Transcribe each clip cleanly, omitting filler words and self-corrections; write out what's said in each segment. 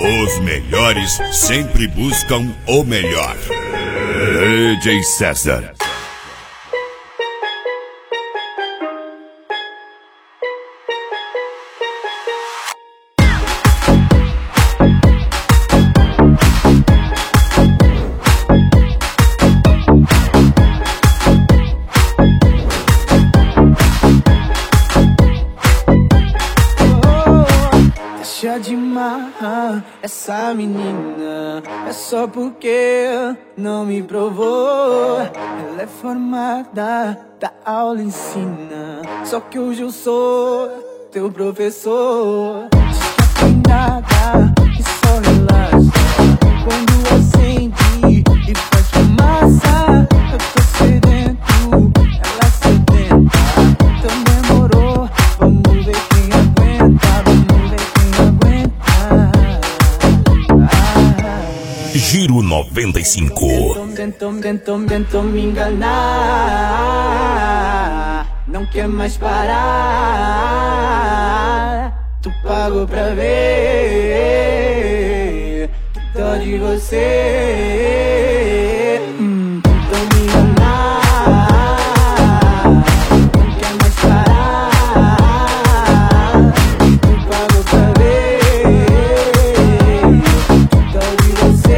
Os melhores sempre buscam o melhor. DJ César. Deixa de marrar essa menina, é só porque não me provou. Ela é formada, da aula ensina, só que hoje eu sou teu professor. Diz que tem nada, que só relaxa quando acende e faz fumaça. Eu tô sedento, ela sedenta, então demorou, vamos ver quem aguenta. Giro 95. Tentou me enganar, não quer mais parar. Tu pagou pra ver, dó de você. Tentou me enganar, não quer mais parar. Tu pagou pra ver, dó de você.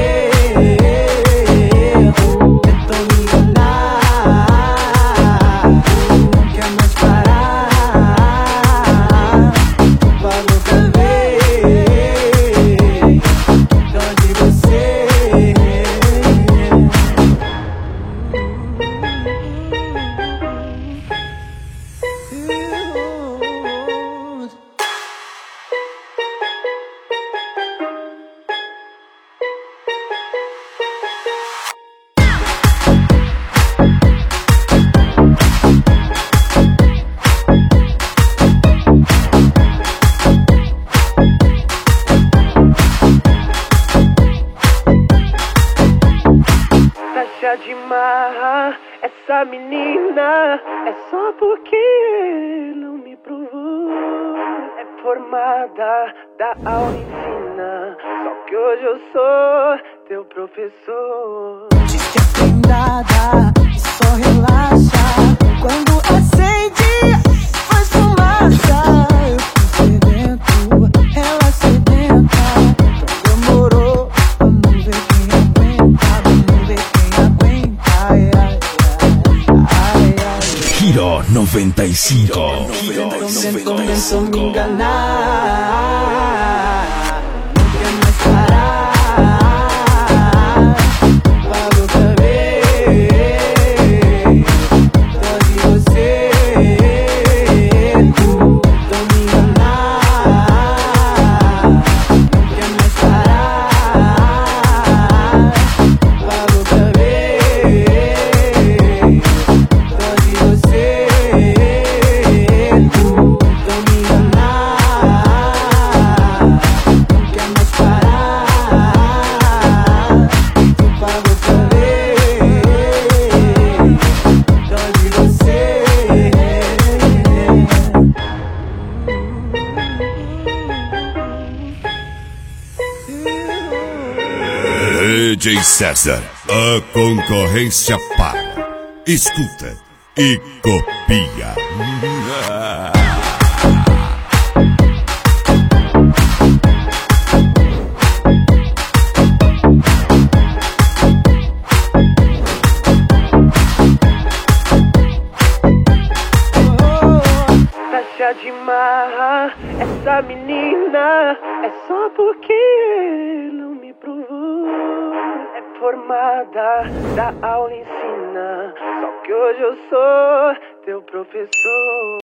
Deixa de marrar essa menina, é só porque não me provou. É formada, da aula ensina, só que hoje eu sou teu professor. Diz que é prendada e só relaxa quando acende, faz fumaça. Eu tô sedento, ela sedenta, então demorou, vamos ver quem aguenta. Giro 95. Tentou me enganar, não quer mais parar. Pagou pra ver, dó de você. Tentou me enganar, não quer mais parar. Pagou pra ver, dó de você. DJ César, a concorrência para. Escuta e copia. Deixa de marrar essa menina, é só porque não me provou. É formada, da aula ensina, só que hoje eu sou teu professor.